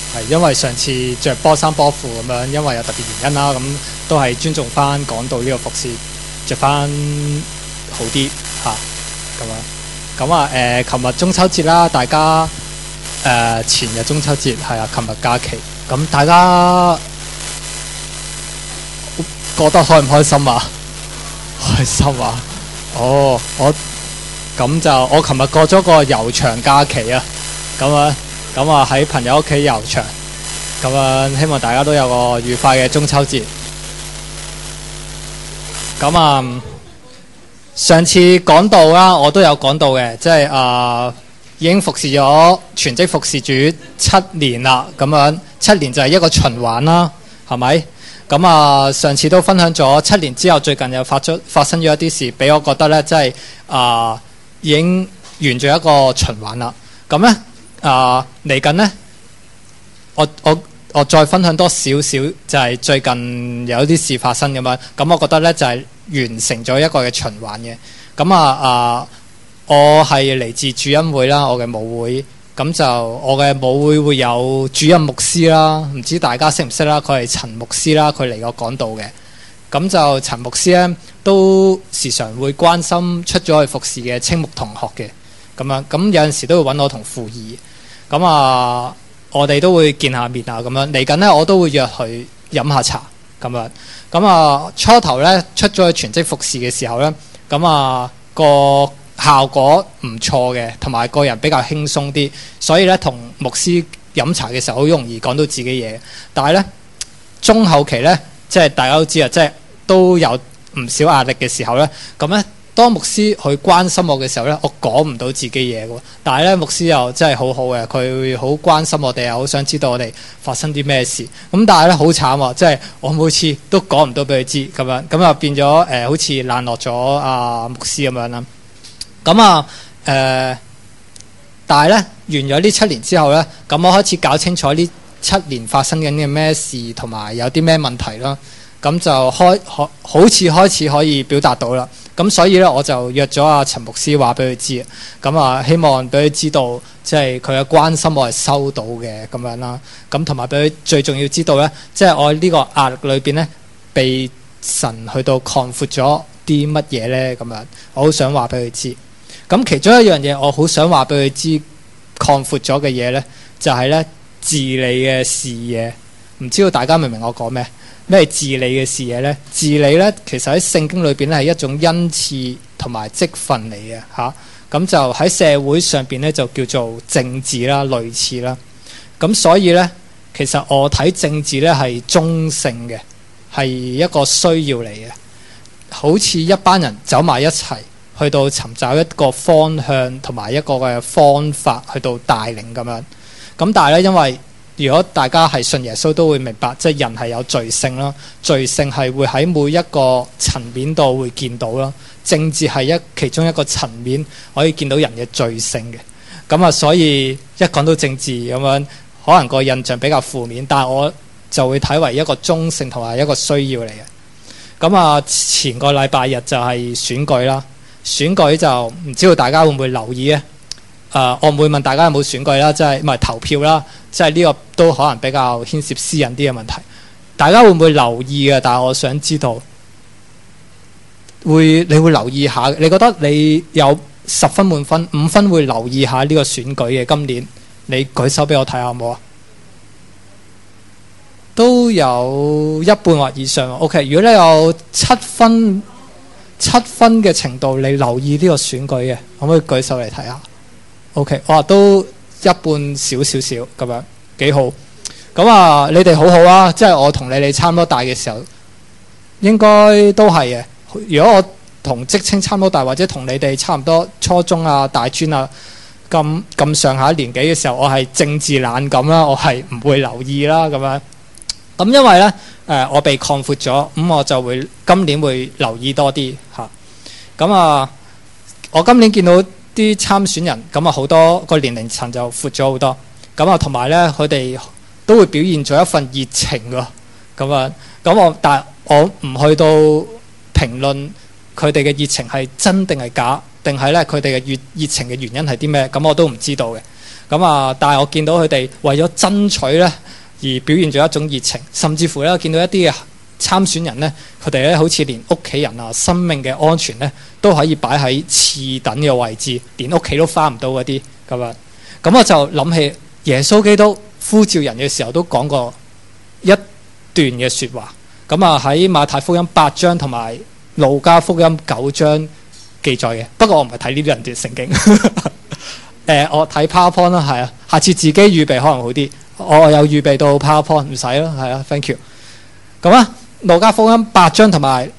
係因為上次着波衫波褲咁樣，因為有特別原因啦，咁都係尊重翻講道呢個服飾，着翻好啲嚇咁樣。咁啊琴日中秋節啦，大家前日中秋節係啊，琴日假期，咁大家覺得開唔開心啊？開心啊！我琴日過咗個悠長假期啊，咁啊喺朋友屋企悠長，咁啊希望大家都有個愉快嘅中秋節。咁啊上次講道啦，我都有講到嘅，即係已經服侍咗全職服侍主7年啦，咁樣7年就係一個循環啦，係咪？咁上次都分享咗7年之後，最近又發生咗一啲事，俾我覺得咧，即係已經完咗一個循環啦。咁咧嚟緊咧，我再分享多少少，就係最近有啲事發生咁樣。咁我覺得咧就係完成咗一個嘅循環嘅。咁我係嚟自主恩會啦，我嘅母會。咁就我嘅母會有主任牧師啦，唔知大家識唔識啦？佢係陳牧師啦，佢嚟過講道嘅。咁就陳牧師咧，都時常會關心出咗去服侍嘅青牧同學嘅咁樣。咁有陣時都會揾我同輔議。咁我哋都會見下面啊咁樣。嚟緊咧，我都會約佢飲下茶咁樣。咁初頭咧出咗去全職服侍嘅時候咧，咁個效果唔錯嘅，同埋個人比較輕鬆啲，所以咧同牧師飲茶嘅時候好容易講到自己嘢。但係咧中後期咧，即係大家都知啊，即係都有唔少壓力嘅時候咧，咁咧當牧師去關心我嘅時候咧，我講唔到自己嘢嘅。但係咧牧師又真係好好嘅，佢會好關心我哋，又好想知道我哋發生啲咩事。咁但係咧好慘啊，即係我每次都講唔到俾佢知咁樣，咁就變咗好似冷落咗牧師咁樣啦。咁但係咧完咗呢7年之後咧，咁我開始搞清楚呢7年發生緊嘅咩事，同埋有啲咩問題啦。咁就好似開始可以表達到啦。咁所以咧我就約咗陳牧師話俾佢知。咁希望俾佢知道，即係佢嘅關心我係收到嘅咁樣啦。咁同埋俾佢最重要知道咧，即係我呢個壓力裏邊咧，被神去到擴闊咗啲乜嘢咧咁樣，我好想話俾佢知。咁其中一樣嘢，我好想話俾佢知擴闊咗嘅嘢咧，就係咧治理嘅視野。唔知道大家明唔明我講咩？咩係治理嘅視野咧？治理咧，其實喺聖經裏邊咧係一種恩賜同埋職分嚟嘅嚇。咁就喺社會上邊咧就叫做政治啦，類似啦。咁所以咧，其實我睇政治咧係中性嘅，係一個需要嚟嘅，好似一班人走埋一齊。去到尋找一個方向同埋一個嘅方法去到帶領咁樣。咁但係咧，因為如果大家係信耶穌都會明白，即係人係有罪性啦，罪性係會喺每一個層面度會見到啦。政治係其中一個層面可以見到人嘅罪性嘅。咁所以一講到政治咁樣，可能個印象比較負面，但係我就會睇為一個中性同埋一個需要嚟嘅。咁前個禮拜日就係選舉啦。選舉就唔知道大家會唔會留意咧？我唔會問大家有冇選舉啦，即係唔係投票啦，即係呢個都可能比較牽涉私隱啲嘅問題。大家會唔會留意嘅？但係我想知道，你會留意下？你覺得你有10分滿分5分會留意下呢個選舉嘅？今年你舉手俾我睇下好冇啊？都有一半或以上。OK， 如果你有7分嘅程度，你留意呢個選舉嘅，可唔可以舉手嚟睇下 ？OK， 哇，都一半少咁樣，幾好。咁你哋好好啊，即係我同你哋差唔多大嘅時候，應該都係嘅。如果我同職稱差唔多大，或者同你哋差唔多初中啊、大專啊咁上下年紀嘅時候，我係政治冷感啦，我係唔會留意啦咁樣。咁因為咧，我被擴闊咗，咁我就會今年會留意多啲嚇。咁我今年見到啲參選人，咁好多個年齡層就闊咗好多。咁同埋咧，佢哋都會表現咗一份熱情㗎。但係我唔去到評論佢哋嘅熱情係真定係假，定係咧佢哋嘅熱情嘅原因係啲咩？咁我都唔知道嘅。 但係我見到佢哋為咗爭取咧而表現咗一種熱情，甚至乎咧見到一啲嘅參選人咧，佢哋咧好似連屋企人啊、生命嘅安全咧都可以擺喺次等嘅位置，連屋企都翻唔到嗰啲咁樣。咁我就諗起耶穌基督呼召人嘅時候都講過一段嘅説話。喺馬太福音8章同埋路加福音9章記載嘅。不過我唔係睇呢兩段聖經，我睇 PowerPoint 啦，係啊，下次自己預備可能好啲。我有預備到 PowerPoint，唔使啦，係啊 ，thank you。路加福音8章同埋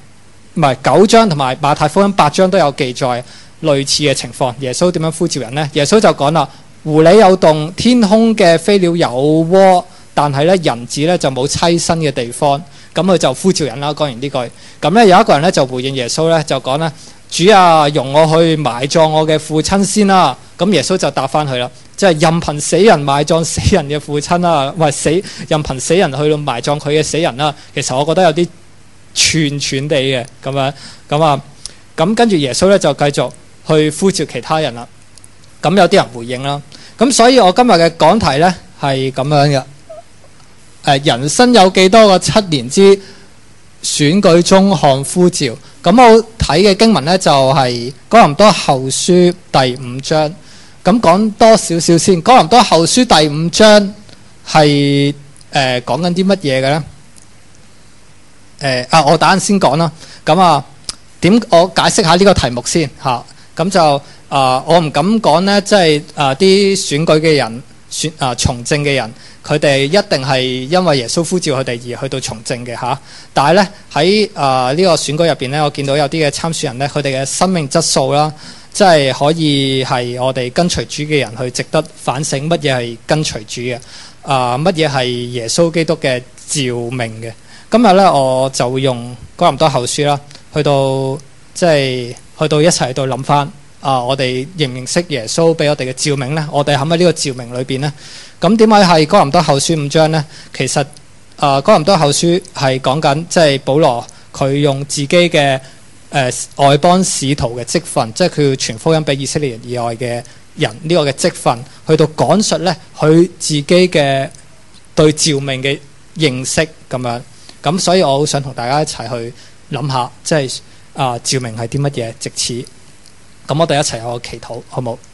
9章同埋馬太福音8章都有記載類似嘅情況。耶穌點樣呼召人呢？耶穌就講啦：狐狸有洞，天空嘅飛鳥有窩，但係咧人子咧就冇棲身嘅地方。咁佢就呼召人啦。講完呢句，咁咧有一個人咧就回應耶穌咧，就講咧：主啊，容我去埋葬我嘅父親先啦。咁耶穌就答翻佢啦，即係任憑死人埋葬死人嘅父親啦，任憑死人去到埋葬佢嘅死人啦。其實我覺得有啲串地嘅咁跟住耶穌咧就繼續去呼召其他人啦。咁有啲人回應啦。咁所以我今日嘅講題咧係咁樣嘅。人生有幾多個7年之選舉中看呼召？咁我睇嘅經文咧就係哥林多後書第5章。咁講多少少先。哥林多後書第5章係講緊啲乜嘢嘅咧？我等陣先講啦。我解釋下呢個題目先嚇。咁就我唔敢講咧，即係啲選舉嘅人從政嘅人，佢哋一定係因為耶穌呼召佢哋而去到從政嘅嚇。但係咧喺呢個選舉入邊咧，我見到有啲嘅參選人咧，佢哋嘅生命質素啦，即係可以係我哋跟隨主嘅人去值得反省乜嘢係跟隨主嘅，乜嘢係耶穌基督嘅召命嘅。今日咧我就會用哥林多後書啦，去到一齊喺度諗翻我哋認唔認識耶穌俾我哋嘅召命咧？我哋喺呢個召命裏邊咧，咁點解係哥林多後書5章咧？其實哥林多後書係講緊即係保羅佢用自己嘅外邦使徒嘅職分，即係佢要傳福音俾以色列人以外嘅人呢個嘅職分，去到講述咧佢自己嘅對召命嘅認識咁樣。咁所以我好想同大家一齊去諗下，即係召命係啲乜嘢？藉此，咁我哋一齊有個祈禱，好冇？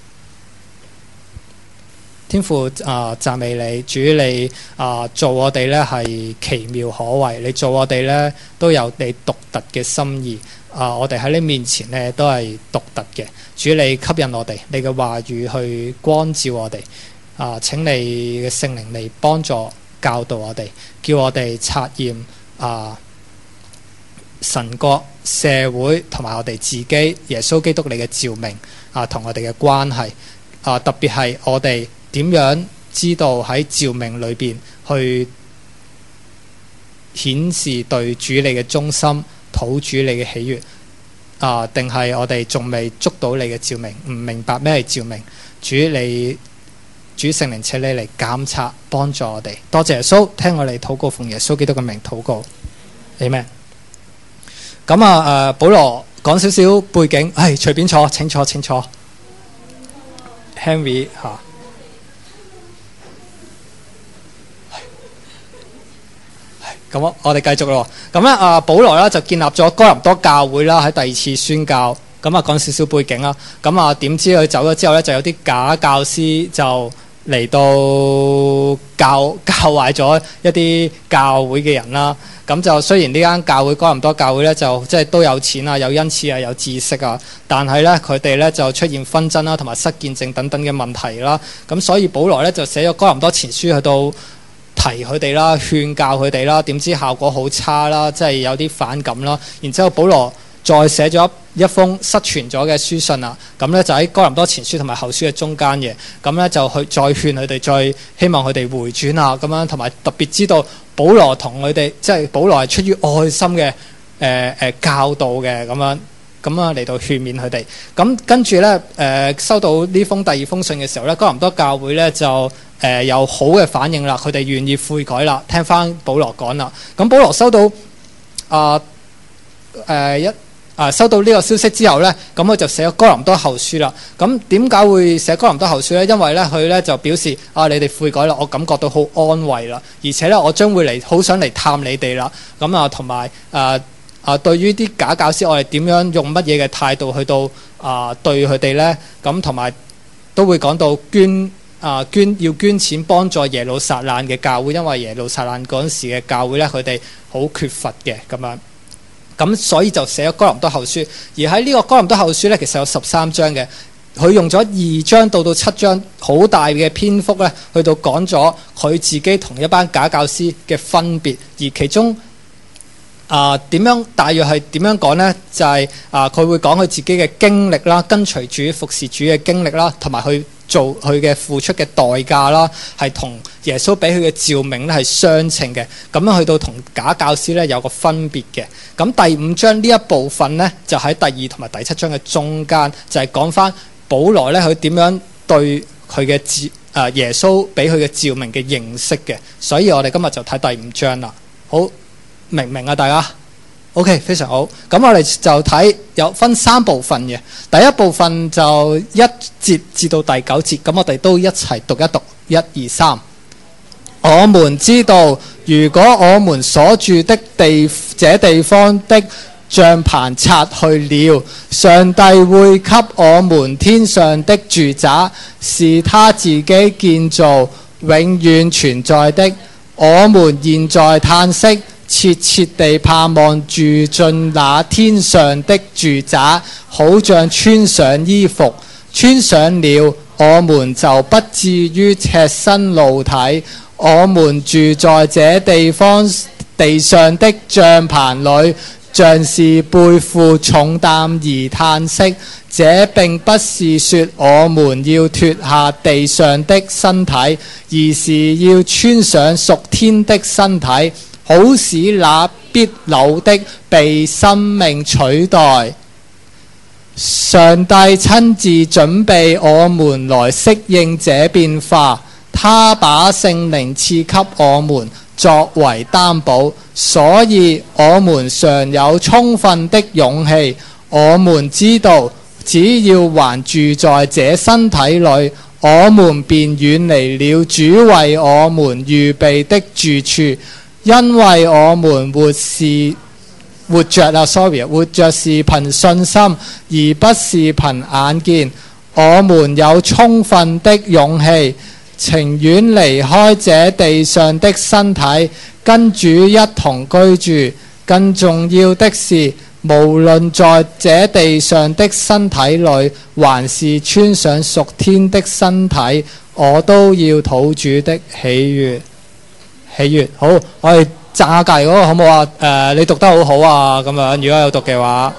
天父讚美你，主你做我哋咧係奇妙可畏，你做我哋咧都有你獨特嘅心意。我哋喺你面前咧都係獨特嘅。主你吸引我哋，你嘅話語去光照我哋。請你嘅聖靈嚟幫助教導我哋，叫我哋察驗神國、社會同埋我哋自己耶穌基督你嘅召命同我哋嘅關係。特別係我哋點樣知道喺召命裏邊去顯示對主你嘅忠心，討主你嘅喜悅，定係我哋仲未捉到你嘅召命，唔明白咩係召命？主聖靈請你嚟監察幫助我哋。多謝耶穌，聽我哋禱告，奉耶穌基督嘅名禱告。Amen。保羅講少少背景，隨便坐，請坐。Henry 咁我哋繼續咯。保羅啦就建立咗哥林多教會啦，喺第2次宣教。講少少背景啦。點知佢走咗之後咧，就有啲假教師就嚟到教壞咗一啲教會嘅人啦。就雖然呢間教會哥林多教會咧就即係都有錢啊、有恩賜啊、有知識啊，但係咧佢哋咧就出現紛爭啦，同埋失見證等等嘅問題啦。所以保羅咧就寫咗哥林多前書去到提佢哋啦、勸教佢哋啦。點知效果好差啦，即係有啲反感啦。然之後保羅再寫咗一封失傳咗嘅書信啦。就喺哥林多前書同埋後書嘅中間嘅。就去再勸佢哋，再希望佢哋回轉啊。同埋特別知道保羅同佢哋，即係保羅係出於愛心嘅教導嘅嚟到勸勉佢哋。跟住咧收到呢封第2封信嘅時候咧，哥林多教會咧就有好嘅反應啦，佢哋願意悔改啦，聽翻保羅講啦。保羅收到收到呢個消息之後呢，咁佢就寫咗哥林多後書啦。咁點解會寫哥林多後書呢？因為呢，佢呢就表示你哋悔改啦，我感覺到好安慰啦，而且呢，我將會嚟，好想嚟探你哋啦。咁同埋對於啲假教師，我哋點樣用乜嘢嘅態度去到對佢哋呢？咁同埋都會講到要捐錢幫助耶路撒冷嘅教會，因為耶路撒冷嗰陣時嘅教會呢，佢哋好缺乏嘅咁樣。咁所以就寫咗哥林多後書。而喺呢個哥林多後書呢，其實有13章嘅，佢用咗2章到7章好大嘅篇幅呢，去到講咗佢自己同一班假教師嘅分別，而其中大約係點樣講呢？就係佢會講佢自己嘅經歷啦，跟隨主服侍主嘅經歷啦，同埋去做佢嘅付出嘅代價啦，係同耶穌俾佢嘅召命咧係相稱嘅。咁樣去到同假教師咧有個分別嘅。咁第5章呢一部分呢，就喺第2同埋第7章嘅中間，就係講翻保羅咧佢點樣對佢嘅耶穌俾佢嘅召命嘅認識嘅。所以我哋今日就睇第5章啦。好。明唔明啊？大家 OK， 非常好。咁我哋就睇有分3部分嘅。第一部分就1節至到第9節，咁我哋都一齊讀一讀。1、2、3。我們知道，如果我們所住的這地方的帳棚拆去了，上帝會給我們天上的住宅，是他自己建造，永遠存在的。我們現在嘆息，切切地盼望住進那天上的住宅，好像穿上衣服，穿上了，我們就不至於赤身露體。我們住在這地上的帳棚裏，像是背負重擔而嘆息。這並不是說我們要脫下地上的身體，而是要穿上屬天的身體，好使那必朽的被生命取代。上帝親自準備我們來適應這變化，他把聖靈賜給我們作為擔保，所以我們常有充分的勇氣。我們知道，只要還住在這身體裏，我們便遠離了主為我們預備的住處。因為我們活着是憑信心，而不是憑眼見。我們有充分的勇氣，情願離開這地上的身體，跟主一同居住。更重要的是，無論在這地上的身體裏，還是穿上屬天的身體，我都要討主的喜悅。好，我哋讚下隔籬嗰個好唔好啊？你讀得好好啊，咁樣如果有讀嘅話。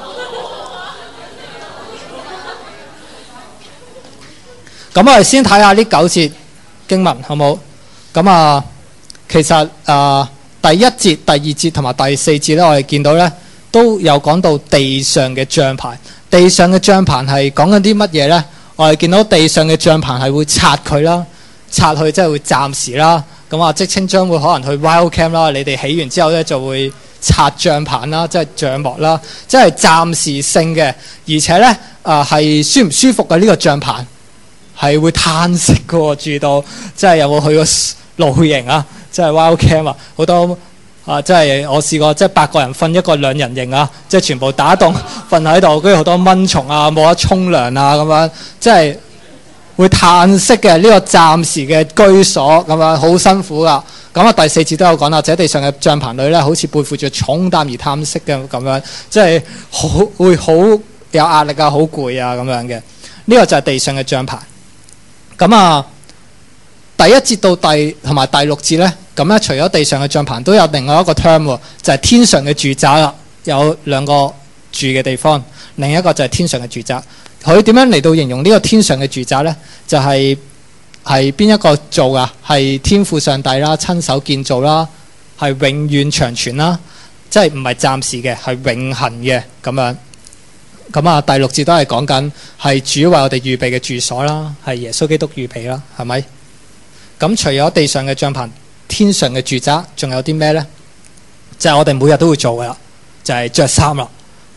咁我哋先睇下呢9節經文好唔好？咁其實第1節、第2節同埋第4節咧，我哋見到咧都有講到地上嘅帳棚。地上嘅帳棚係講緊啲乜嘢咧？我哋見到地上嘅帳棚係會拆佢啦，拆去即係會暫時啦。咁即稱將會可能去 wild camp 啦，你哋起完之後咧就會拆帳棚啦，即係帳幕啦，即係暫時性嘅，而且咧係舒唔舒服嘅呢個帳棚係會嘆息嘅喎，住到即係有冇去過露營啊？即係 wild camp 啊，好多即係我試過即係8個人瞓一個2人營啊，即係全部打洞瞓喺度，跟住好多蚊蟲啊，冇得沖涼啊咁樣，即係會嘆息嘅呢個暫時嘅居所咁樣，好辛苦噶。咁第4節都有講啦，這地上嘅帳棚裏咧，好似背負住重擔而嘆息嘅咁樣，即係會好有壓力啊，好攰啊咁樣嘅。呢個就係地上嘅帳棚。咁第1節到同埋第6節咧，咁咧除咗地上嘅帳棚，都有另外一個 term 就係天上嘅住宅啦。有2個住嘅地方，另一個就係天上嘅住宅。佢點樣嚟到形容呢個天上嘅住宅呢？就係邊一個做噶？係天父上帝啦，親手建造啦，係永遠長存啦，即係唔係暫時嘅，係永恆嘅咁樣。咁第6節都係講緊係主為我哋預備嘅住所啦，係耶穌基督預備啦，係咪？咁除咗地上嘅帳棚，天上嘅住宅仲有啲咩呢？就係我哋每日都會做噶啦，就係着衫啦。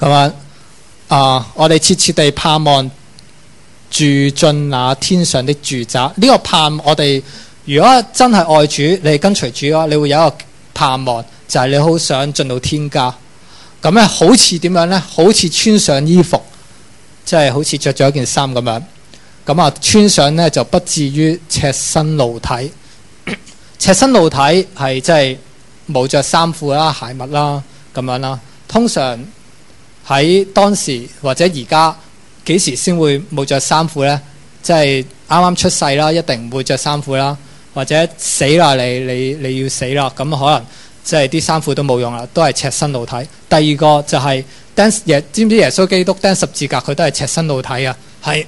咁樣我哋切切地盼望住進那天上的住宅。呢個盼我哋如果真係愛主，你跟隨主嘅話，你會有一個盼望，就係你好想進到天家。咁咧好似點樣咧？好似穿上衣服，即係好似着咗一件衫咁樣。咁穿上咧就不至於赤身露體。赤身露體係即係冇着衫褲啦、鞋襪啦咁樣啦。通常喺當時或者而家幾時先會冇着衫褲咧？即係啱啱出世啦，一定唔會着衫褲啦。或者死啦，你要死啦，咁可能即係啲衫褲都冇用啦，都係赤身露體。第二個就係知唔知耶穌基督釘十字架佢都係赤身露體啊？係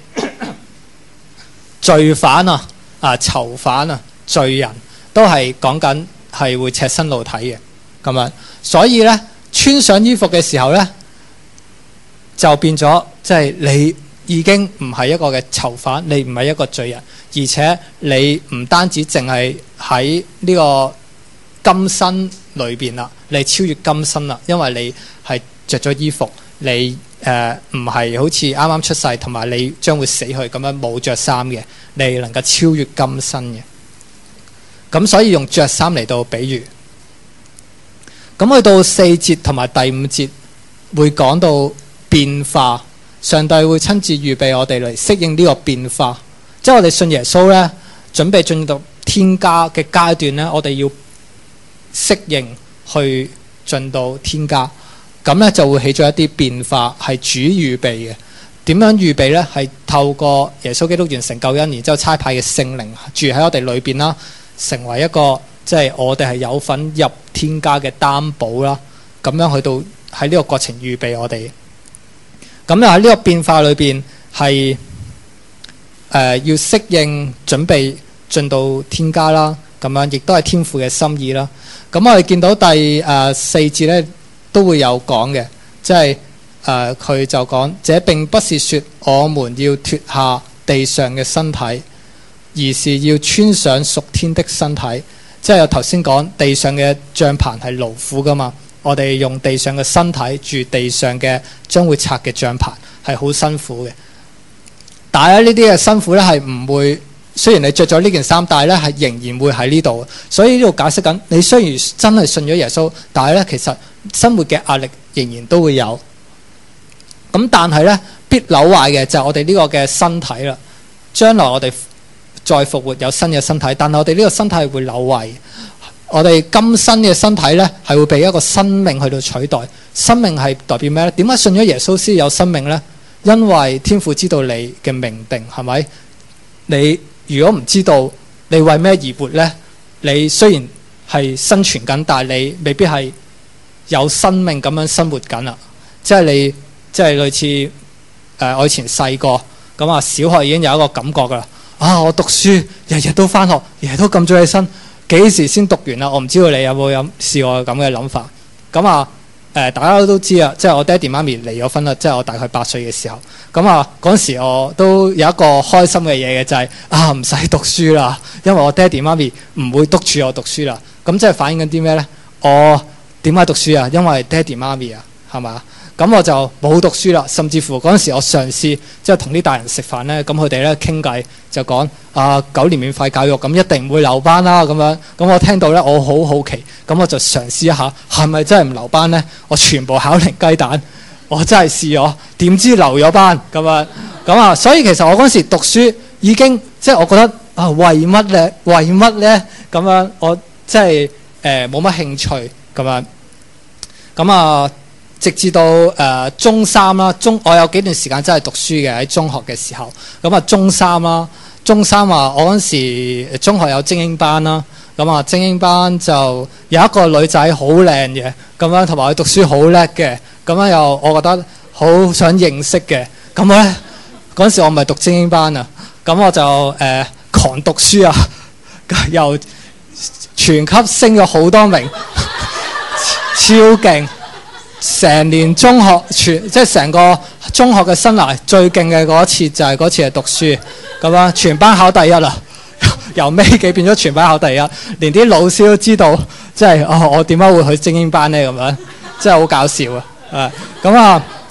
罪犯囚犯罪人都係講緊係會赤身露體嘅咁樣。所以咧穿上衣服嘅時候咧，就變咗即係你已經唔係一個嘅囚犯，你唔係一個罪人，而且你唔單止淨係喺呢個今生裏邊啦，你超越今生啦，因為你係着咗衣服，你唔係好似啱啱出世同埋你將會死去咁樣冇着衫嘅，你能夠超越今生嘅。咁所以用着衫嚟到比喻。咁去到4節同埋第5節會講到變化，上帝會親自預備我哋嚟適應呢個變化。即係我哋信耶穌咧，準備進入天家嘅階段咧，我哋要適應去進到天家。咁咧就會起咗一啲變化，係主預備嘅。點樣預備咧？係透過耶穌基督完成救恩，然之後差派嘅聖靈住喺我哋裏邊啦，成為一個即係我哋係有份入天家嘅擔保啦。咁樣去到喺呢個過程預備我哋。咁又喺呢個變化裏邊係要適應準備進到天家啦。咁樣亦都係天父嘅心意啦。咁我哋見到第4節咧都會有講嘅，即係佢就講，這並不是說我們要脫下地上嘅身體，而是要穿上屬天的身體。即係我頭先講地上嘅帳棚係勞苦噶嘛，我哋用地上嘅身體住地上嘅將會拆嘅帳棚係好辛苦嘅。但係呢啲嘅辛苦咧係唔會，雖然你着咗呢件衫，但係咧係仍然會喺呢度。所以呢度解釋緊，你雖然真係信咗耶穌，但係咧其實生活嘅壓力仍然都會有。咁但係咧必朽壞嘅就係我哋呢個嘅身體啦。將來我哋再復活有新嘅身體，但係我哋呢個身體係會朽壞。我哋今生嘅身體咧係會被一個生命去到取代。生命係代表咩咧？點解信咗耶穌先有生命咧？因為天父知道你嘅命定，係咪？你如果唔知道你為咩而活咧，你雖然係生存緊，但係你未必係有生命咁樣生活緊啦。即係你即係類似我以前細個咁啊，小學已經有一個感覺噶啦。我讀書日日都返學，日日都咁早起身，幾時先讀完啦？我唔知道你有冇試過咁嘅諗法。咁大家都知啊，即係我爹哋媽咪離咗婚啦，即係我大概8歲嘅時候。咁嗰陣時我都有一個開心嘅嘢嘅，就係唔使讀書啦，因為我爹哋媽咪唔會督住我讀書啦。咁即係反映緊啲咩咧？我點解讀書啊？因為爹哋媽咪啊，係嘛？咁我就冇讀書啦。甚至乎嗰陣時我嘗試即係同啲大人食飯咧，咁佢哋咧傾偈就講9年免費教育，咁一定唔會留班啦咁樣。咁我聽到咧，我好好奇，咁我就嘗試一下係咪真係唔留班咧？我全部考零雞蛋，我真係試咗，點知留咗班咁。所以其實我嗰陣時讀書已經即係我覺得為乜咧？為乜咧？咁樣我即係冇乜興趣咁樣。直至到中3啦，我有幾段時間真係讀書嘅，喺中學嘅時候。中3啦，中3我嗰陣時中學有精英班啦。精英班就有一個女仔好靚嘅，咁樣同埋佢讀書好叻嘅，咁樣又我覺得好想認識嘅。咁我咧嗰陣時我唔係讀精英班啊，咁我就狂讀書啊，又全級升咗好多名，超勁！成年中學即係成個中學嘅生涯最勁嘅嗰一次就係嗰次係讀書咁全班考第一啦，由尾幾變咗全班考第一，連啲老師都知道，即係我點解會去精英班呢？咁樣真係好搞笑啊！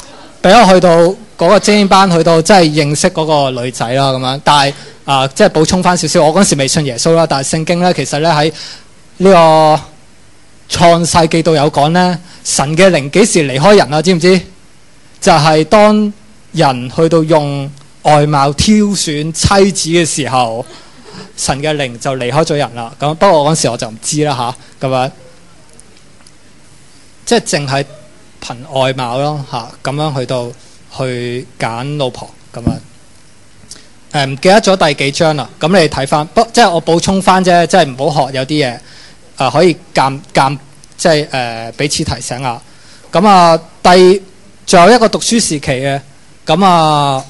俾我去到嗰個精英班，去到真係認識嗰個女仔啦咁樣。但係即係補充翻少少，我嗰陣時未信耶穌啦，但係聖經咧其實咧喺呢個創世記度有講咧，神嘅靈幾時離開人啊？知唔知？就係當人去到用外貌挑選妻子嘅時候，神嘅靈就離開咗人啦。咁不過嗰陣時我就唔知啦嚇，咁樣即係淨係憑外貌咯嚇，咁樣去到去揀老婆咁樣。唔記得咗第幾章啦，咁你睇翻，即係我補充翻啫，即係唔好學有啲嘢可以即係彼此提醒下。咁仲有一個讀書時期嘅，咁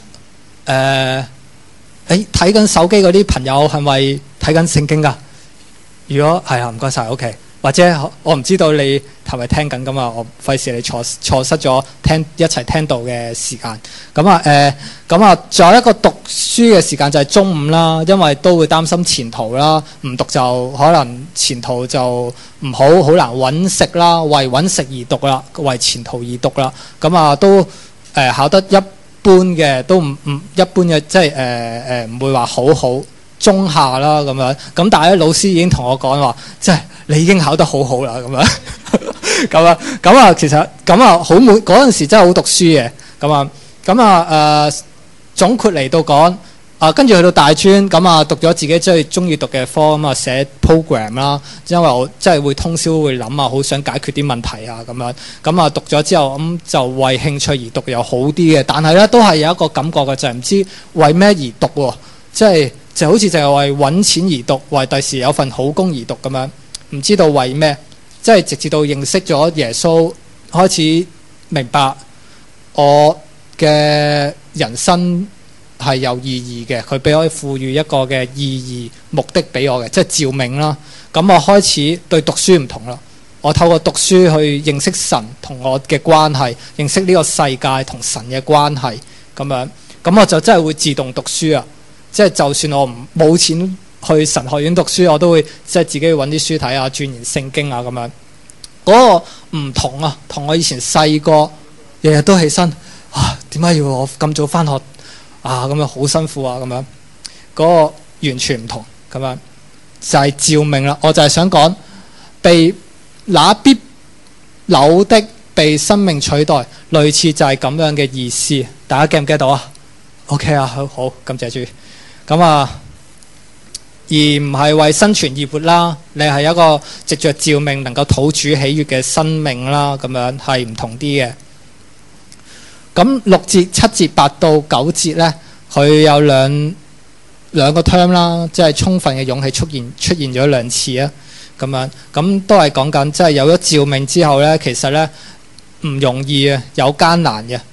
睇緊手機嗰啲朋友係咪睇緊聖經㗎？如果係唔該晒 OK。或者我唔知道你係咪聽緊咁啊，我費事你錯失咗一齊聽到嘅時間。仲有一個讀書嘅時間就係中午啦，因為都會擔心前途啦，唔讀就可能前途就唔好難揾食啦，為揾食而讀啦，為前途而讀啦。都考得一般嘅，都唔一般嘅，即係唔會話好中下啦咁樣。咁但係咧老師已經同我講話，即係你已經考得好好啦咁樣。其實好滿嗰陣時真係好讀書嘅。總括嚟到講跟住去到大專讀咗自己最中意讀嘅科寫 program 啦，因為我真係會通宵會諗好想解決啲問題咁樣。讀咗之後就為興趣而讀又好啲嘅，但係咧都係有一個感覺嘅，就係唔知為咩而讀喎，即係就好似就係為揾錢而讀，為第時有份好工而讀咁樣，唔知道為咩，即係直至到認識咗耶穌，開始明白我嘅人生係有意義嘅，佢俾我賦予一個嘅意義目的俾我嘅，即係召命啦。咁我開始對讀書唔同啦，我透過讀書去認識神同我嘅關係，認識呢個世界同神嘅關係咁樣，咁我就真係會自動讀書啊！即係就算我冇錢去神學院讀書，我都會即係自己去揾啲書睇啊，鑽研聖經啊咁樣。嗰個唔同啊，同我以前細個日日都起身點解要我咁早返學咁樣好辛苦啊咁樣。嗰個完全唔同咁樣，就係召命啦。我就係想講被那必朽的被生命取代，類似就係咁樣嘅意思。大家記唔記得到啊 ？OK 啊，好感謝主。而唔係為生存而活啦，你係一個藉着召命能夠討主喜悅嘅生命啦，咁樣係唔同啲嘅。咁6節、7節、8到9節呢，佢有兩個 term 啦，即係充分嘅勇氣出現咗2次啊，咁樣咁都係講緊，即係有咗召命之後呢，其實呢唔容易啊，有艱難嘅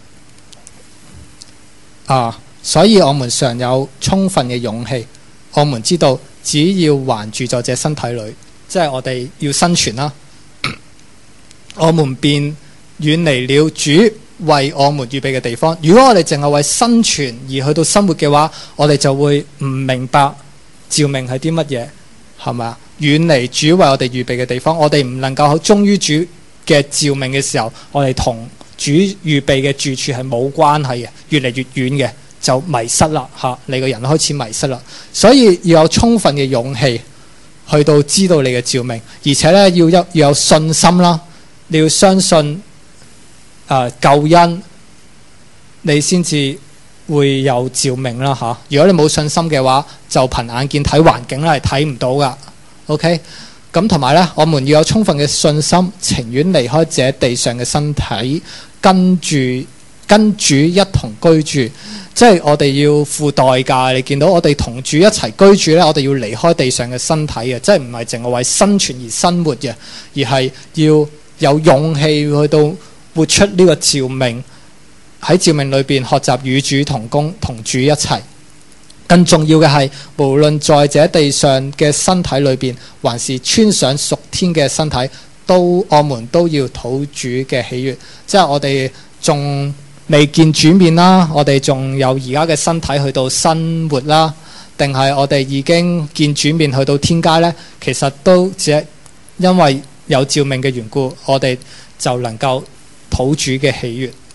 所以我們常有充分嘅勇氣，我們知道只要還住在這身體裏，即係我哋要生存啦，我們便遠離了主為我們預備嘅地方。如果我哋淨係為生存而去到生活嘅話，我哋就會唔明白召命係啲乜嘢，係咪啊？遠離主為我哋預備嘅地方，我哋唔能夠忠於主嘅召命嘅時候，我哋同主預備嘅住處係冇關係嘅，越嚟越遠嘅。就迷失啦你個人開始迷失啦，所以要有充分嘅勇氣去到知道你嘅召命，而且咧要有信心啦，你要相信救恩，你先至會有召命啦如果你冇信心嘅話，就憑眼見睇環境係睇唔到噶。OK， 咁同埋咧，我們要有充分嘅信心，情願離開這地上嘅身體，跟主一同居住。即係我哋要付代價，你見到我哋同主一齊居住咧，我哋要離開地上嘅身體嘅，即係唔係淨係為生存而生活嘅，而係要有勇氣去到活出呢個召命，喺召命裏邊學習與主同工，同主一齊。更重要嘅係，無論在這地上嘅身體裏邊，還是穿上屬天嘅身體，我們都要討主嘅喜悅。即係我哋仲未見主面啦，我哋仲有而家嘅身體去到生活啦，定係我哋已經見主面去到天家呢？其實都只係因為有召命嘅緣故，我哋就能夠討主嘅喜悅。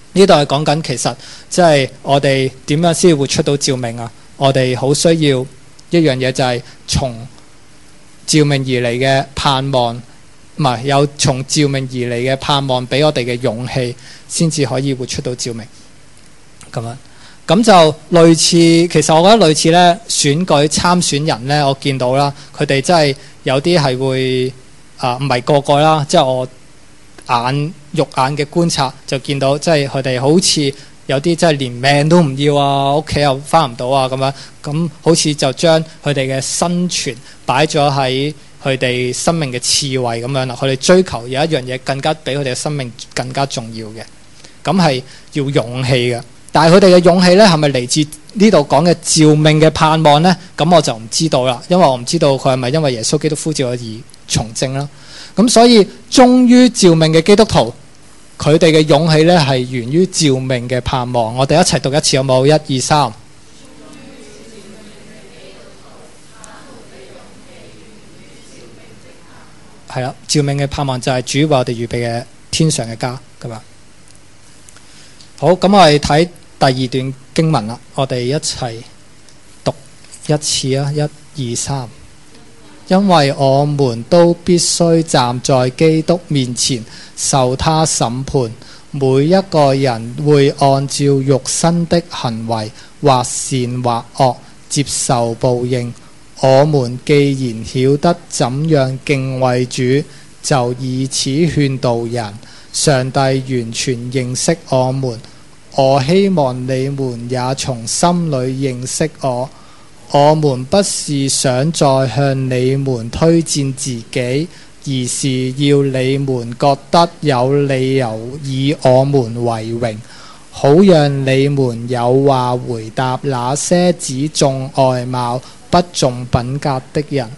呢度係講緊其實即係我哋點樣先活出到召命啊？我哋好需要一樣嘢，就係從召命而嚟嘅盼望，唔係有從召命而嚟嘅盼望俾我哋嘅勇氣，先至可以活出到召命咁樣。咁就類似，其實我覺得類似咧選舉參選人咧，我見到啦，佢哋真係有啲係會唔係個個啦，即係我肉眼嘅觀察就見到，即係佢哋好似有啲真係連命都唔要啊，屋企又返唔到啊咁樣，咁好似就將佢哋嘅生存擺咗喺佢哋生命嘅次位咁樣啦。佢哋追求有一樣嘢更加比佢哋嘅生命更加重要嘅，咁係要勇氣嘅。但係佢哋嘅勇氣咧，係咪嚟自呢度講嘅召命嘅盼望咧？咁我就唔知道啦，因為我唔知道佢係咪因為耶穌基督呼召而從政啦。咁所以忠於召命嘅基督徒，佢哋嘅勇氣咧係源於召命嘅盼望。我哋一齊讀一次好冇？1、2、3。係啦，召命嘅盼望就係主為我哋預備嘅天上嘅家咁啊。好，咁我哋睇第二段經文啦，我哋一齊讀一次啊！1、2、3。因為我們都必須站在基督面前受他審判，每一個人會按照肉身的行為或善或惡接受報應。我們既然曉得怎樣敬畏主，就以此勸導人。上帝完全認識我們，我希望你們也從心裏認識我。我們不是想再向你們推薦自己，而是要你們覺得有理由以我們為榮，好讓你們有話回答那些只重外貌不重品格的人。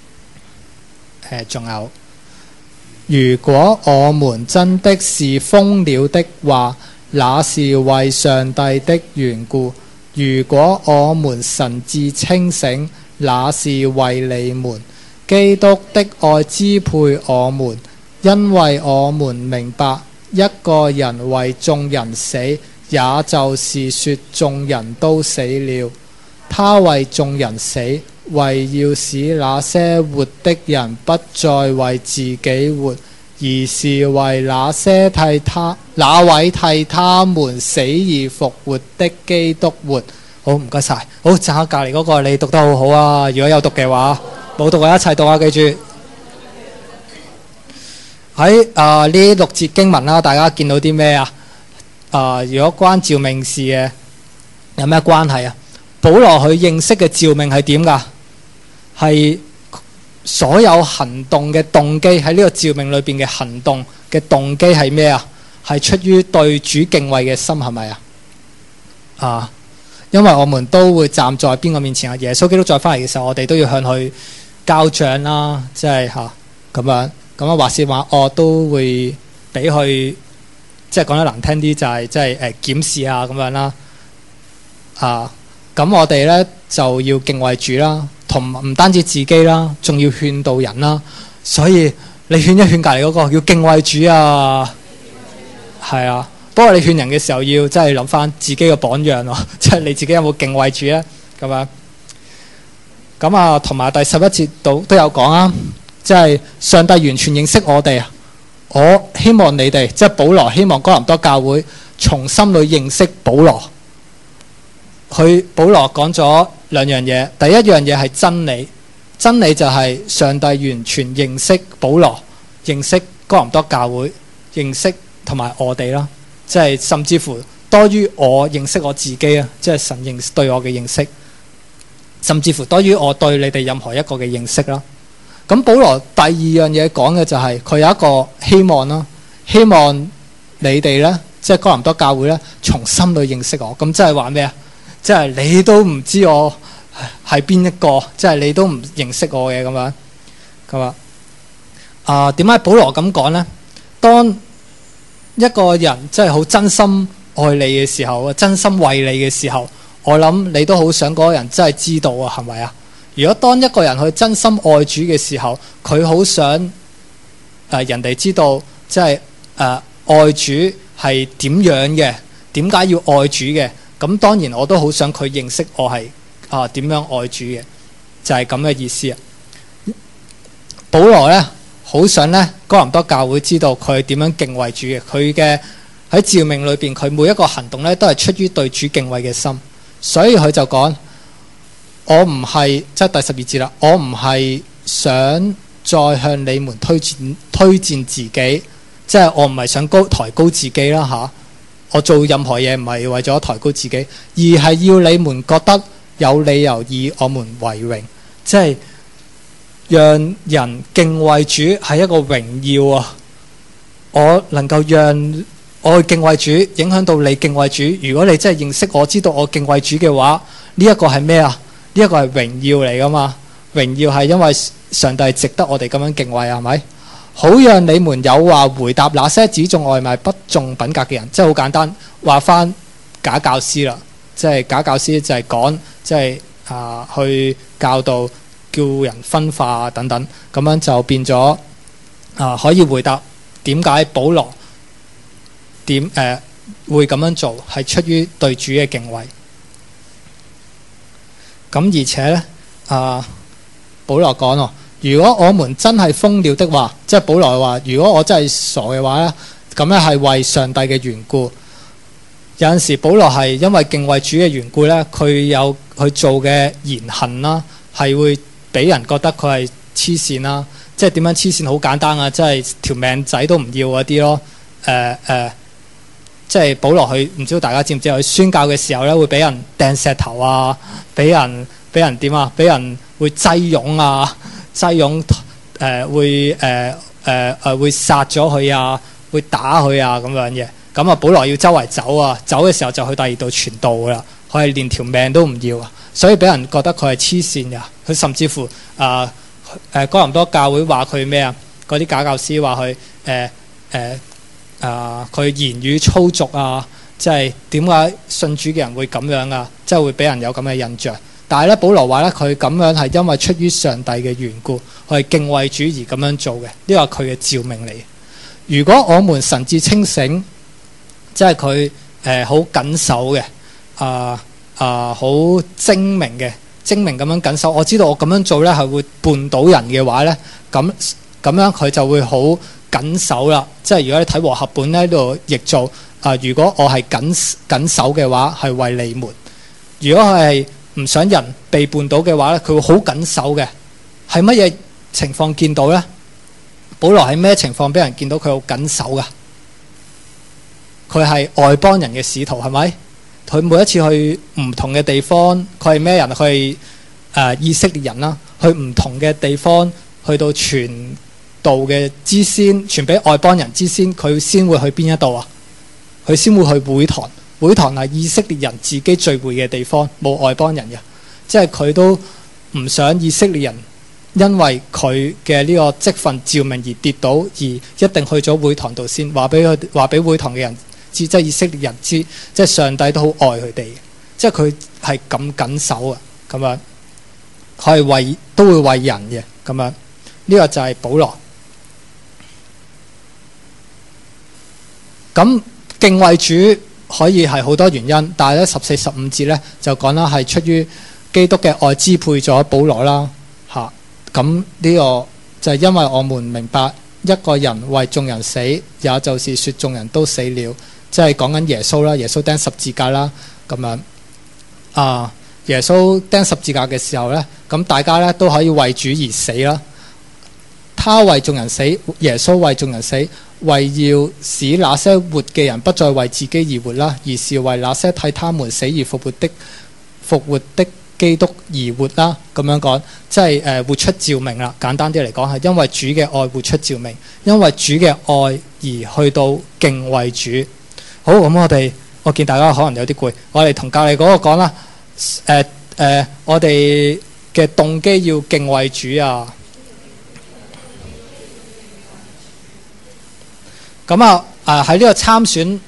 仲有，如果我們真的是瘋了的話，那是為上帝的緣故。如果我們神志清醒，那是為你們。基督的愛支配我們，因為我們明白一個人為眾人死，也就是說眾人都死了。他為眾人死，為要使那些活的人不再為自己活，而是為那位替他們死而復活的基督活。好，唔該晒。好，讚下隔離嗰個，你讀得好好啊！如果有讀嘅話，冇讀嘅一齊讀啊！記住喺呢6節經文啦，大家見到啲咩啊？如果關召命事嘅有咩關係啊？保羅佢認識嘅召命係點㗎？係所有行動嘅動機，喺呢個召命裏邊嘅行動嘅動機係咩啊？係出於對主敬畏嘅心，係咪啊？因為我們都會站在邊個面前啊？耶穌基督再翻嚟嘅時候，我哋都要向佢交賬啦，即係咁樣話是話，我都會俾佢，即係講得難聽啲就係即係檢視啊咁樣啦。咁我哋咧就要敬畏主啦，同唔單止自己啦，仲要勸導人啦。所以你勸一勸隔離嗰個，要敬畏主啊，係啊。不過你勸人嘅時候要真係諗翻自己嘅榜樣咯，即係你自己有冇敬畏主咧咁樣。咁同埋第11節度都有講啊，即係上帝完全認識我哋啊。我希望你哋即係保羅希望哥林多教會從心裏認識保羅。保羅講咗2樣嘢，第一樣嘢係真理，真理就係上帝完全認識保羅，認識哥林多教會，認識同埋我哋啦。即係甚至乎多於我認識我自己啊！即係神對我嘅認識，甚至乎多於我對你哋任何一個嘅認識啦。咁保羅第2樣嘢講嘅就係佢有一個希望啦，希望你哋咧，即係哥林多教會咧，從心裏認識我。咁即係話咩啊？即係你都唔知我係邊一個，即係你都唔認識我嘅咁樣。咁點解保羅咁講咧？當一個人真係好真心愛你嘅時候，真心為你嘅時候，我諗你都好想嗰個人真係知道啊，係咪啊？如果當一個人去真心愛主嘅時候，佢好想人哋知道，即係愛主係點樣嘅，點解要愛主嘅。咁當然我都好想佢認識我係點樣愛主嘅，就係咁嘅意思啊。保羅咧好想咧哥林多教會知道佢點樣敬畏主嘅，佢嘅喺召命裏邊，佢每一個行動咧都係出於對主敬畏嘅心，所以佢就講：我唔係即係第12節啦，我唔係想再向你們推薦自己，即係我唔係想抬高自己啦嚇。我做任何嘢唔係為咗抬高自己，而係要你們覺得有理由以我們為榮，即係讓人敬畏主係一個榮耀啊！我能夠讓我敬畏主，影響到你敬畏主。如果你真係認識我，知道我敬畏主嘅話，呢一個係咩啊？呢一個係榮耀嚟噶嘛？榮耀係因為上帝值得我哋咁樣敬畏，係咪？好讓你們有話回答那些只重外貌不重品格嘅人，即係好簡單話翻假教師啦。即係假教師就係講，即係去教導叫人分化等等，咁樣就變咗可以回答點解保羅會咁樣做，係出於對主嘅敬畏。咁而且咧保羅講咯，如果我們真係瘋了的話，即係保羅話，如果我真係傻嘅話咧，咁咧係為上帝嘅緣故。有陣時保羅係因為敬畏主嘅緣故咧，佢有佢做嘅言行啦，係會俾人覺得佢係黐線啦。即係點樣黐線？好簡單啊，即係條命仔都唔要嗰啲咯。即係保羅佢唔知道大家知唔知？佢宣教嘅時候咧，會俾人掟石頭啊，俾人點啊？俾人會擠擁啊，擠擁會殺咗佢啊，會打佢啊咁樣嘅。咁保羅要周圍走啊，走嘅時候就去第二度傳道噶啦。佢係連條命都唔要啊，所以俾人覺得佢係黐線噶。佢甚至乎哥林多教會話佢咩啊？嗰啲假教師話佢佢言語粗俗啊，即係點解信主嘅人會咁樣啊？即係會俾人有咁嘅印象。但係咧，保羅話咧，佢咁樣係因為出於上帝嘅緣故，佢係敬畏主而咁樣做嘅。呢個係佢嘅召命嚟。如果我們神志清醒，即係佢好緊守嘅，好精明咁樣緊守。我知道我咁樣做咧係會絆倒人嘅話咧，咁樣佢就會好緊守啦。即係如果你睇和合本咧，呢度譯做如果我係緊守嘅話，係為你們；如果佢係唔想人被絆倒嘅話咧，佢會好緊守嘅。係乜嘢情況見到咧？保羅喺咩情況俾人見到佢好緊守噶？佢係外邦人嘅使徒，係咪？佢每一次去唔同嘅地方，佢係咩人？佢係以色列人啦。去唔同嘅地方，去到傳道嘅之先，傳俾外邦人之先，佢先會去邊一度啊？佢先會去會堂。會堂係以色列人自己聚會嘅地方，冇外邦人嘅。即係佢都唔想以色列人因為佢嘅呢個職份召命而跌倒，而一定去咗會堂度先話俾會堂嘅人知，即係以色列人知，即係上帝都好愛佢哋，即係佢係咁緊守啊，咁樣佢係都會為人嘅咁樣。呢個就係保羅。咁敬畏主可以係好多原因，但係咧14、15節咧就講啦，係出於基督嘅愛支配咗保羅啦嚇。咁呢個就係因為我們明白一個人為眾人死，也就是說眾人都死了，即係講緊耶穌啦，耶穌釘十字架啦咁樣。耶穌釘十字架嘅時候咧，咁大家咧都可以為主而死啦。他為眾人死，耶穌為眾人死，為要使那些活嘅人不再為自己而活啦，而是為那些替他們死而復活的基督而活啦。咁樣講，即係活出召命啦。簡單啲嚟講，係因為主嘅愛活出召命，因為主嘅愛而去到敬畏主。好，咁我見大家可能有啲攰，我哋同隔離嗰個講啦。我哋嘅動機要敬畏主啊。咁喺呢個參選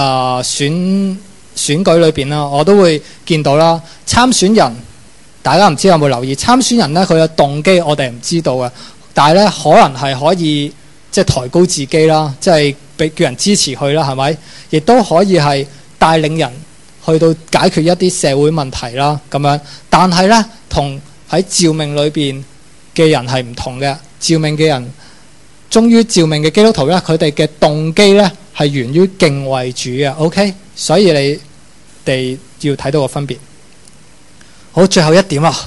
選舉裏邊啦，我都會見到啦。參選人，大家唔知有冇留意？參選人咧，佢嘅動機我哋唔知道嘅，但係咧可能係可以即係抬高自己啦，即係俾叫人支持佢啦，係咪？亦都可以係帶領人去到解決一啲社會問題啦，咁樣。但係咧，同喺召命裏邊嘅人係唔同嘅。召命嘅人，忠於召命嘅基督徒咧，佢哋嘅動機咧係源於敬畏主嘅。OK， 所以你哋要睇到個分別。好，最後一點啊，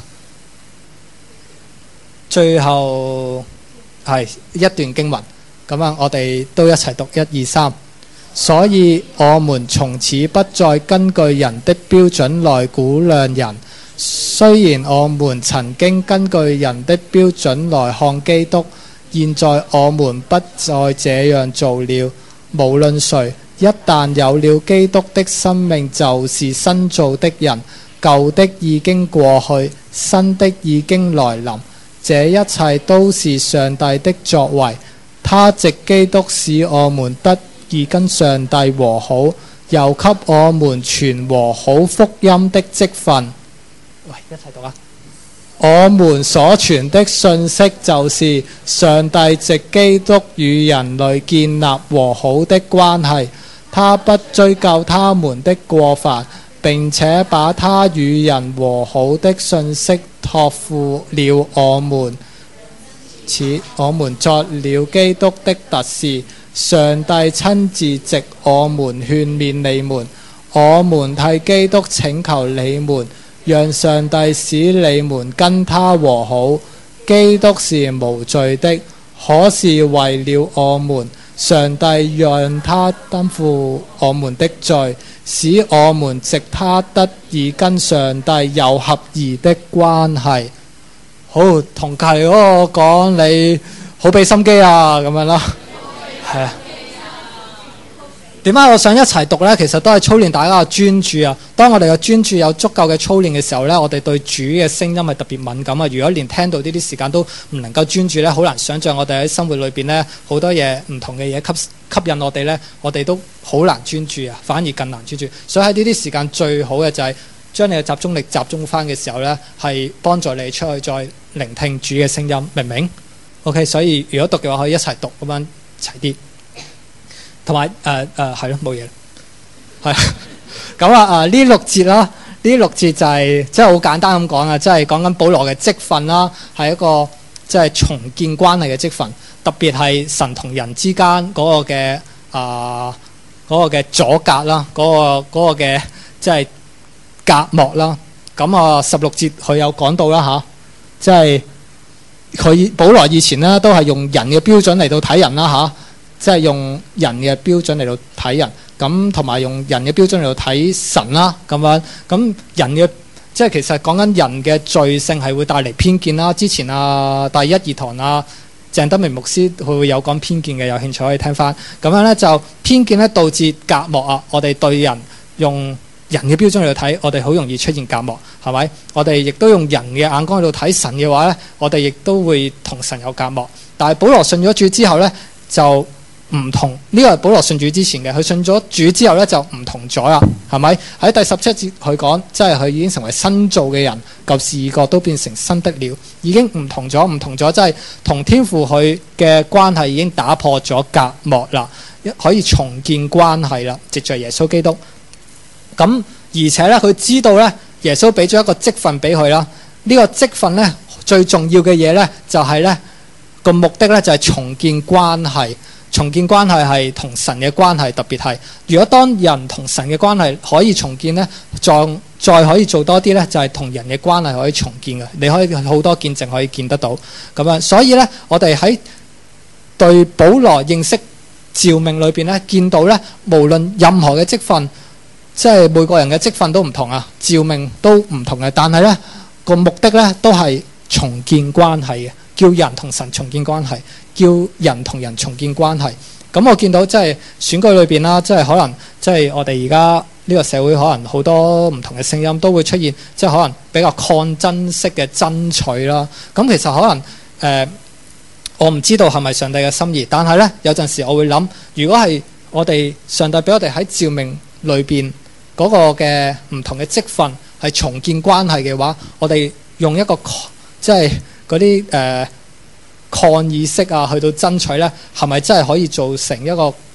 最後係一段經文，咁啊，我哋都一齊讀1、2、3。所以我們從此不再根據人的標準來估量人。雖然我們曾經根據人的標準來看基督，現在我們不再這樣做了。無論誰一旦有了基督的生命，就是新造的人，舊的已經過去，新的已經來臨。這一切都是上帝的作為，他藉基督使我們得以跟上帝和好，又給我們傳和好福音的職分。喂，一齊讀啊！我們所傳的信息就是上帝藉基督與人類建立和好的關係，他不追究他們的過犯，並且把他與人和好的信息託付了我們。此我們作了基督的特使，上帝親自藉我們勸勉你們。我們替基督請求你們，讓上帝使你們跟他和好。基督是無罪的，可是為了我們，上帝讓他擔負我們的罪，使我們藉他得以跟上帝有合宜的關係。好，同隔離嗰個講你好俾心機啊，咁樣啦，係啊。點解我想一齊讀呢？其實都係操練大家嘅專注啊。當我哋嘅專注有足夠嘅操練嘅時候呢，我哋對主嘅聲音係特別敏感啊。如果連聽到呢啲時間都唔能夠專注呢，好難想像我哋喺生活裏邊呢，好多嘢唔同嘅嘢吸引我哋呢，我哋都好難專注啊，反而更難專注。所以喺呢啲時間最好嘅就係將你嘅集中力集中翻嘅時候呢，係幫助你出去再聆聽主嘅聲音，明唔明 ？OK， 所以如果讀嘅話，可以一齊讀咁樣齊啲。同埋係咯，冇嘢啦，係咁啊！呢6節啦，呢6節就係即係好簡單咁講啊，即係講緊保羅嘅職分啦，係一個即係重建關係嘅職分，特別係神同人之間嗰個嘅嗰個嘅阻隔啦，嗰個嘅即係隔膜啦。咁啊16節佢有講到啦嚇，即係佢保羅以前咧都係用人嘅標準嚟到睇人啦嚇。即係用人嘅標準嚟到睇人，咁同埋用人嘅標準嚟到睇神啦，咁樣咁人嘅即係其實講緊人嘅罪性係會帶嚟偏見啦。之前第1、2堂鄭德明牧師佢會有講偏見嘅，有興趣可以聽翻。咁樣咧就偏見咧導致隔膜啊！我哋對人用人嘅標準嚟到睇，我哋好容易出現隔膜，係咪？我哋亦都用人嘅眼光嚟到睇神嘅話咧，我哋亦都會同神有隔膜。但係保羅信咗主之後咧就唔同，呢個係保羅信主之前嘅，佢信咗主之後咧就唔同咗啦，係咪？喺第17節佢講，即係佢已經成為新造嘅人，舊事已過都變成新的了，已經唔同咗，即係同天父佢嘅關係已經打破咗隔膜啦，可以重建關係啦，藉著耶穌基督。咁而且咧，佢知道咧，耶穌俾咗一個職分俾佢啦，呢個職分咧最重要嘅嘢咧就係咧個目的咧就係重建關係。重建關係係同神嘅關係，特別係如果當人同神嘅關係可以重建呢，再可以做多啲呢，就係同人嘅關係可以重建嘅。你可以好多見證可以見得到咁樣。所以呢，我哋喺對保羅認識召命裏邊呢，見到呢，無論任何嘅職分，即係每個人嘅職分都唔同啊，召命都唔同嘅，但係呢個目的呢，都係重建關係嘅，叫人同神重建關係。叫人同人重建關係，咁我見到即係選舉裏邊啦，即係可能即係我哋而家呢個社會可能好多唔同嘅聲音都會出現，即係可能比較抗爭式嘅爭取啦。咁其實可能我唔知道係咪上帝嘅心意，但係呢，有陣時我會諗，如果係我哋上帝俾我哋喺召命裏邊嗰個嘅唔同嘅職分係重建關係嘅話，我哋用一個即係嗰啲抗議式啊，去到爭取呢，係咪真係可以造成一個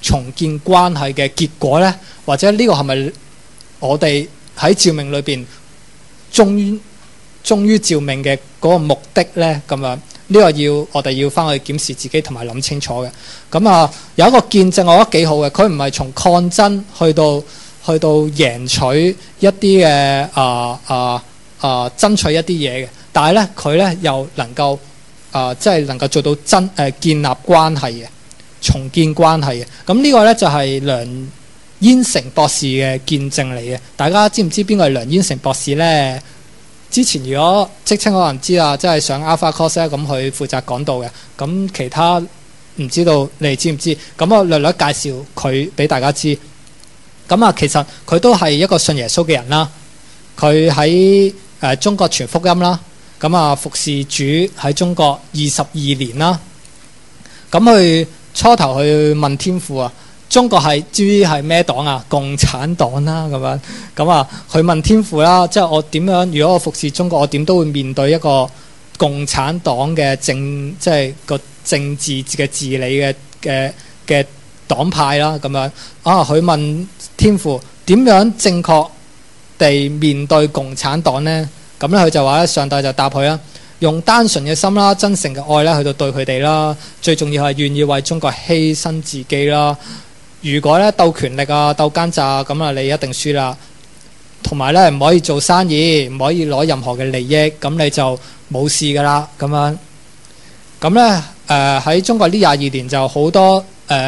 重建關係嘅結果呢？或者呢個係咪我哋喺召命裏邊忠於召命嘅嗰個目的呢？咁樣呢個我哋要翻去檢視自己同埋諗清楚嘅。咁啊有一個見證我覺得幾好嘅，佢唔係從抗爭去到贏取一啲嘅爭取一啲嘢嘅，但係咧佢咧又能夠即係能夠做到建立關係嘅，重建關係嘅。咁呢個咧就係梁燕成博士嘅見證嚟嘅。大家知唔知邊個係梁燕成博士咧？之前如果職青可能知啊，即係上 Alpha Course 咧，咁佢負責講道嘅。咁其他唔知道你哋知唔知？咁我略略介紹佢俾大家知。咁啊，其實佢都係一個信耶穌嘅人啦。佢喺中國傳福音啦。咁啊，服侍主喺中國22年啦。咁佢初頭去問天父啊，中國係至於係咩黨啊？共產黨啦咁樣。咁啊，佢問天父啦，即係我點樣？如果我服侍中國，我點都會面對一個共產黨嘅即係個政治嘅治理嘅黨派啦咁樣。啊，佢問天父點樣正確地面對共產黨呢？咁咧佢就話咧，上帝就答佢啦，用單純嘅心啦、真誠嘅愛咧去到對佢哋啦，最重要係願意為中國犧牲自己啦。如果咧鬥權力啊、鬥奸詐啊，咁啊你一定輸啦。同埋咧唔可以做生意，唔可以攞任何嘅利益，咁你就冇事噶啦咁樣。咁咧喺中國呢22年就好多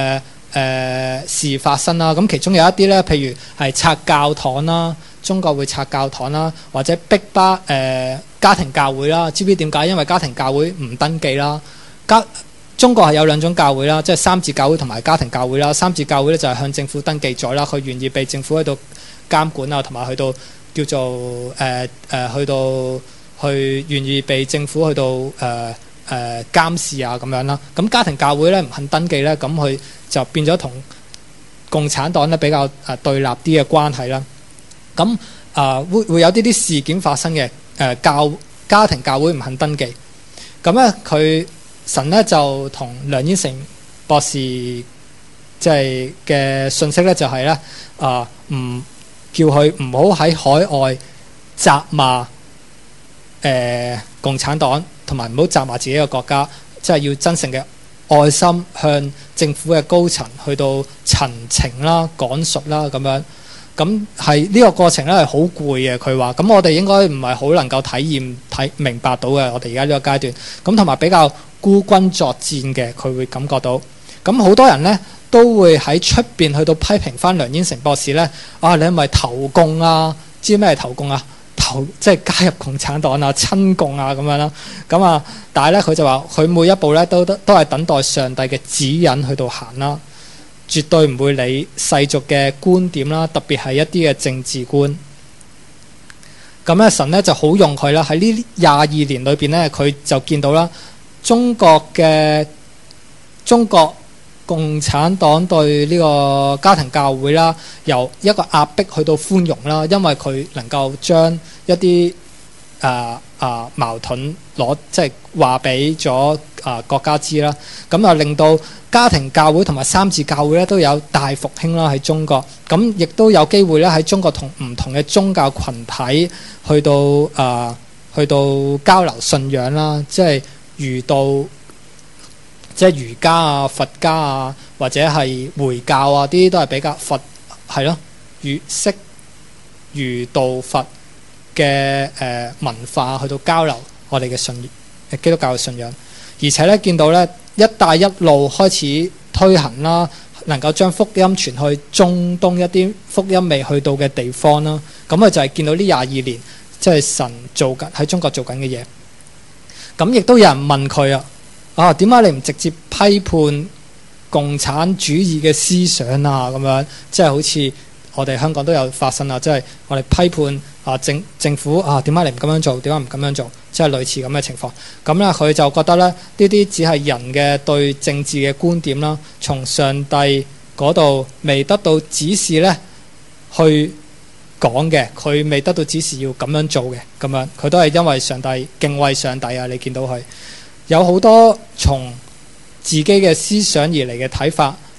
事發生啦。咁其中有一啲咧，譬如係拆教堂啦。中國會拆教堂啦，或者逼家庭教會啦。知唔知點解？因為家庭教會唔登記啦。中國係有兩種教會啦，即係三自教會同埋家庭教會啦。三自教會咧就係向政府登記咗啦，佢願意被政府喺度監管啊，同埋去到叫做去願意被政府去到監視啊咁樣啦。咁家庭教會咧唔肯登記咧，咁佢就變咗同共產黨咧比較對立啲嘅關係啦。咁會有啲事件發生嘅。家庭教會唔肯登記，咁咧神咧就同梁燕成博士即係嘅信息咧就係咧唔叫佢唔好喺海外責罵共產黨，同埋唔好責罵自己嘅國家，即係要真誠嘅愛心向政府嘅高層去到陳情啦、講述啦咁樣。咁係呢個過程咧係好攰嘅，佢話。咁我哋應該唔係好能夠明白到嘅。我哋而家呢個階段，咁同埋比較孤軍作戰嘅，佢會感覺到。咁好多人咧都會喺出邊去到批評翻梁燕成博士咧。你係咪投共啊？知咩係投共啊？即係加入共產黨啊、親共啊咁樣啦。咁但係咧佢就話佢每一步咧都係等待上帝嘅指引去到行啦。絕對唔會理世俗嘅觀點啦，特別係一啲嘅政治觀。咁咧神咧就好用佢啦。喺呢22年裏邊咧，佢就見到啦，中國共產黨對呢個家庭教會啦，由一個壓迫去到寬容啦，因為佢能夠將一啲矛盾即係話俾咗國家知啦。咁令到家庭教會同埋三自教會咧都有大復興啦喺中國。咁亦都有機會咧喺中國同唔同嘅宗教群體去到交流信仰啦，即係即係儒家啊、佛家啊，或者係回教啊，啲都係比較係咯，儒道佛嘅文化去到交流我哋嘅基督教嘅信仰。而且咧見到咧一帶一路開始推行啦，能夠將福音傳去中東一啲福音未去到嘅地方啦。咁佢就係見到呢22年即係神做緊喺中國做緊嘅嘢。咁亦都有人問佢點解你唔直接批判共產主義嘅思想啊？咁樣即係好似我哋香港都有發生啊，即係我哋批判政府點解你唔咁樣做？點解唔咁樣做？即係類似咁嘅情況。咁咧佢就覺得咧呢啲只係人嘅對政治嘅觀點啦，從上帝嗰度未得到指示咧去講嘅，佢未得到指示要咁樣做嘅。咁樣佢都係因為上帝敬畏上帝啊！你見到佢有好多從自己嘅思想而嚟嘅睇法，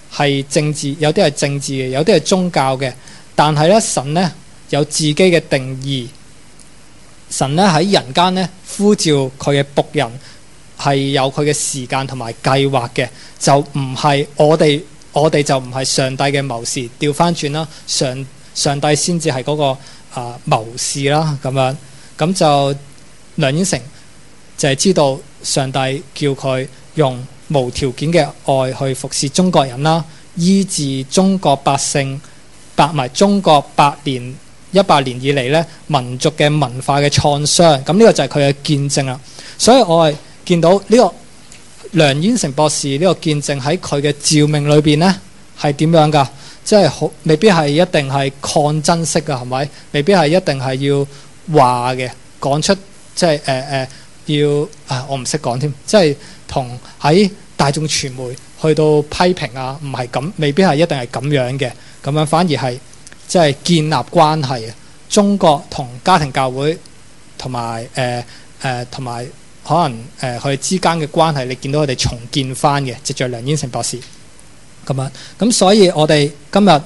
係政治，有啲係政治嘅，有啲係宗教嘅。但係咧，神咧有自己嘅定義。神咧喺人間咧呼召佢嘅僕人，係有佢嘅時間同埋計劃嘅，就唔係我哋就唔係上帝嘅謀士。調翻轉啦，上帝先至係嗰個謀士啦。咁樣咁就梁燕成就係知道上帝叫佢用無條件嘅愛去服侍中國人啦，醫治中國百姓，埋中國100年以嚟咧民族嘅文化嘅創傷。咁呢個就係佢嘅見證啦。所以我係見到呢個梁燕成博士呢個見證喺佢嘅召命裏邊咧係點樣㗎？即係好未必係一定係抗爭式㗎，係咪？未必係一定係要話嘅講出，即係要我唔識講添，即係同喺大眾傳媒去到批評啊，唔係咁，未必係一定係咁樣嘅。咁樣反而係即係建立關係啊。中國同家庭教會同埋同埋可能佢哋之間嘅關係，你見到佢哋重建翻嘅，藉著梁燕成博士咁樣。咁所以我哋今日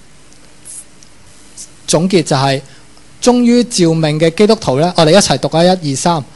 總結就係忠於召命嘅基督徒咧，我哋一齊讀啊，1、2、3。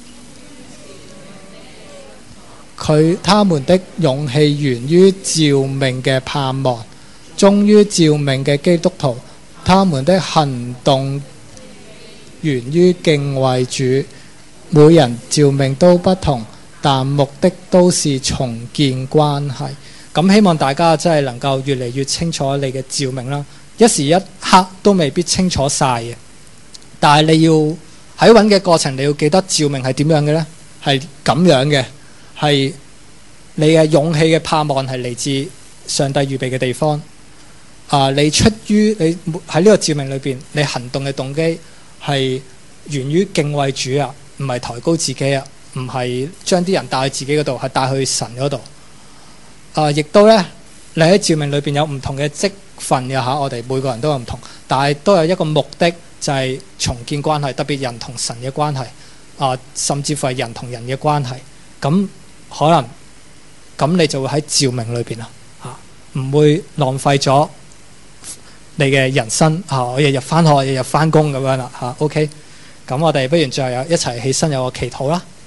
他們的勇氣源於召命嘅盼望，忠於召命嘅基督徒，他們的行動源於敬畏主。每人召命都不同，但目的都是重建關係。咁希望大家真係能夠越嚟越清楚你嘅召命啦。一時一刻都未必清楚晒嘅，但係你要喺揾嘅過程，你要記得召命係點樣嘅呢？係咁樣嘅，係你嘅勇氣嘅盼望係嚟自上帝預備嘅地方。你出於你喺呢個召命裏邊，你行動嘅動機係源於敬畏主啊，唔係抬高自己啊，唔係將啲人帶去自己嗰度，係帶去神嗰度。亦都咧，你喺召命裏邊有唔同嘅職份嘅嚇，我哋每個人都有唔同，但係都有一個目的，就係重建關係，特別人同神嘅關係，甚至乎係人同人嘅關係。咁可能咁你就會喺召命裏邊啦，唔會浪費咗你嘅人生我日日返學，日日返工咁樣啦，OK。咁我哋不如最後一齊起身有個祈禱啦。